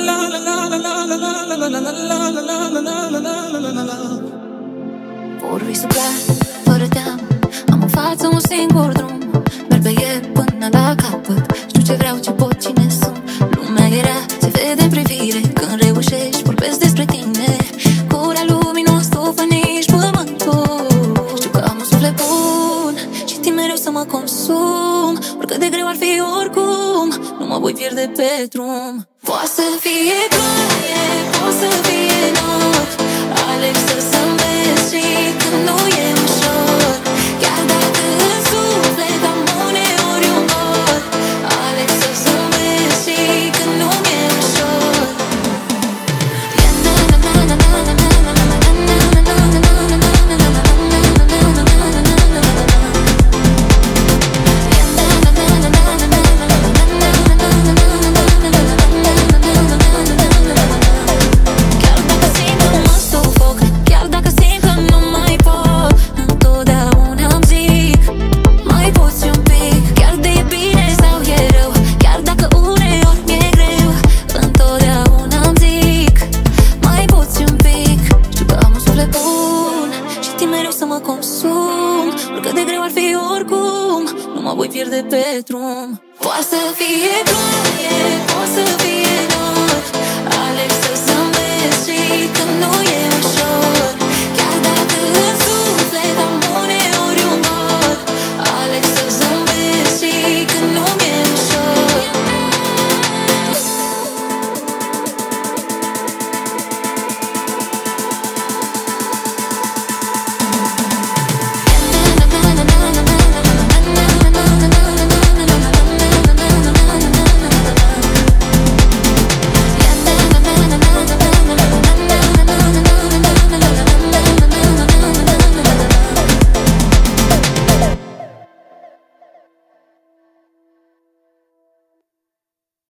Vor visul clar, fără teamă. Am în față un singur drum. Merg pe el până la capăt. Știu ce vreau, ce pot, cine sunt. Lumea e rea, se vede în privire. Când reușești, vorbesc despre tine. Curea lumii nu stufă nici pământul. Știu că am un suflet bun și timp mereu să mă consum. Oricât de greu ar fi oricum, nu mă voi pierde pe drum. Poate să fie ploaie, poate să fie nor. Aleg să zâmbesc și când nu e ușor. Chiar dacă în suflet am uneori un nor. Aleg să zâmbesc și când nu mi-e ușor. Voi pierde pe drum. Poate să fie ploaie, poate să fie nor. Aleg să zâmbesc și când nu e